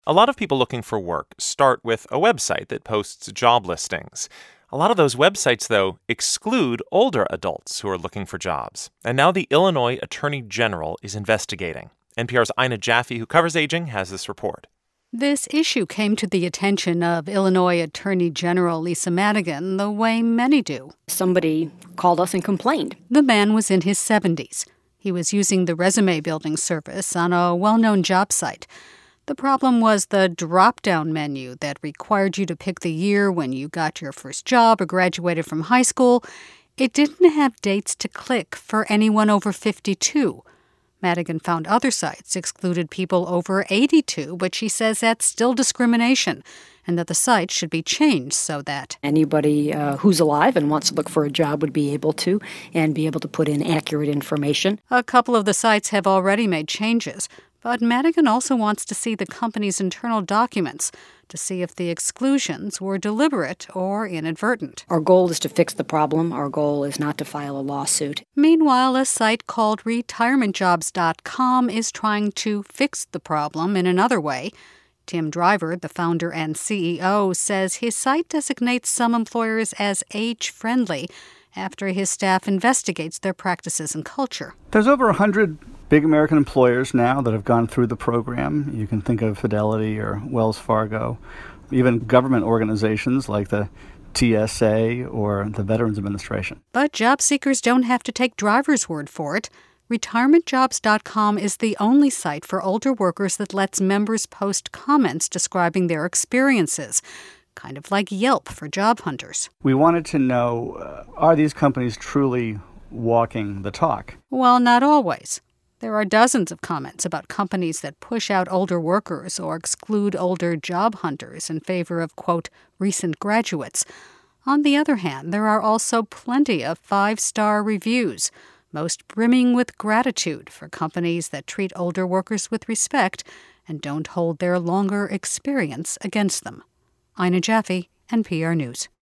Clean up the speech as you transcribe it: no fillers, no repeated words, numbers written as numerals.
A lot of people looking for work start with a website that posts job listings. A lot of those websites, though, exclude older adults who are looking for jobs. And now the Illinois Attorney General is investigating. NPR's Ina Jaffe, who covers aging, has this report. This issue came to the attention of Illinois Attorney General Lisa Madigan the way many do. Somebody called us and complained. The man was in his 70s. He was using the resume building service on a well-known job site. The problem was the drop-down menu that required you to pick the year when you got your first job or graduated from high school. It didn't have dates to click for anyone over 52. Madigan found other sites excluded people over 82, but she says that's still discrimination and that the site should be changed so that anybody who's alive and wants to look for a job would be able to and be able to put in accurate information. A couple of the sites have already made changes, but Madigan also wants to see the company's internal documents to see if the exclusions were deliberate or inadvertent. Our goal is to fix the problem. Our goal is not to file a lawsuit. Meanwhile, a site called retirementjobs.com is trying to fix the problem in another way. Tim Driver, the founder and CEO, says his site designates some employers as age-friendly after his staff investigates their practices and culture. There's over 100 big American employers now that have gone through the program. You can think of Fidelity or Wells Fargo, even government organizations like the TSA or the Veterans Administration. But job seekers don't have to take Driver's word for it. RetirementJobs.com is the only site for older workers that lets members post comments describing their experiences, kind of like Yelp for job hunters. We wanted to know, are these companies truly walking the talk? Well, not always. There are dozens of comments about companies that push out older workers or exclude older job hunters in favor of, quote, recent graduates. On the other hand, there are also plenty of 5-star reviews, most brimming with gratitude for companies that treat older workers with respect and don't hold their longer experience against them. Ina Jaffe, NPR News.